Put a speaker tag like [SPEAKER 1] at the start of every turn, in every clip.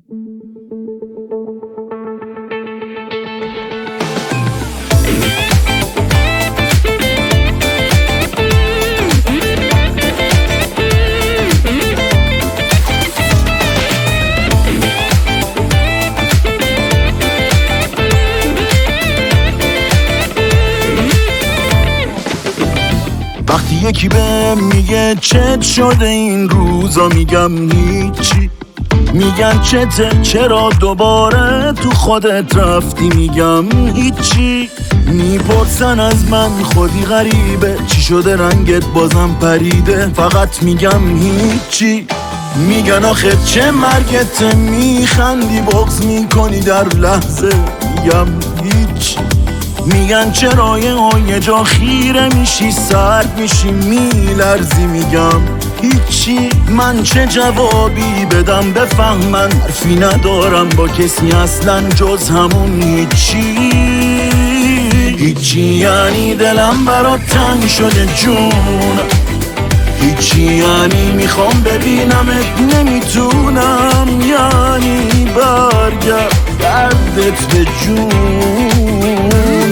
[SPEAKER 1] وقتی یکی بهم میگه چت شده این روزا، میگم هیچی. میگن چته، چرا دوباره تو خودت رفتی، میگم هیچی. میپرسن از من خودی غریبه، چی شده رنگت بازم پریده، فقط میگم هیچی. میگن آخه چه مرگته، میخندی بغض میکنی در لحظه، میگم هیچی. میگن چرا یه جا خیره میشی، سرد میشی، میلرزی، میگم هیچی. من چه جوابی بدم بفهمن، حرفی ندارم با کسی اصلا جز همون هیچی. هیچی یعنی دلم برات تنگ شده جون، هیچی یعنی میخوام ببینمت نمیتونم، یعنی برگرد دردت به جونم.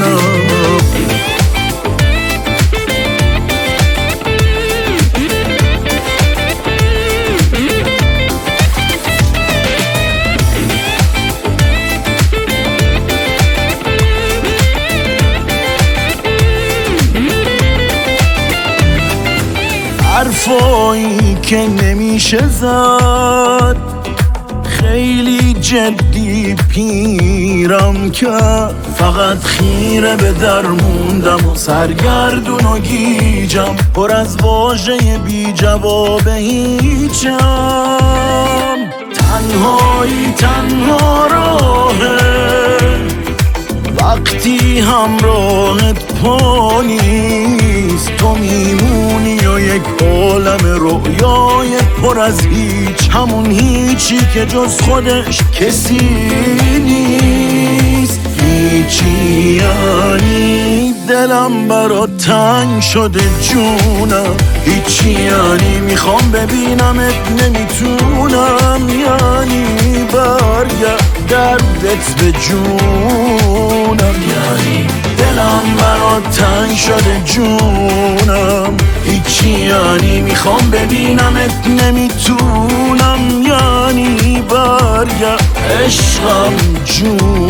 [SPEAKER 1] حرفایی که نمیشه زد، خیلی جدی پیرم کرد، فقط خیره به در موندم و سرگردون و گیجم، پر از واژه بی جواب هیچم. تنهایی تنها راهه وقتی همراهت پا نیست، تو میمونی و یک عالم رویای پر از هیچ، همون هیچی که جز خودش کسی نیست. هیچی یعنی دلم برات تنگ شده جونم، هیچی یعنی میخوام ببینمت نمیتونم، یعنی برگرد دردت به جونم. یعنی دلم برات تنگ شده جونم، هیچی یعنی میخوام ببینمت نمیتونم، یعنی برگرد عشقم جون.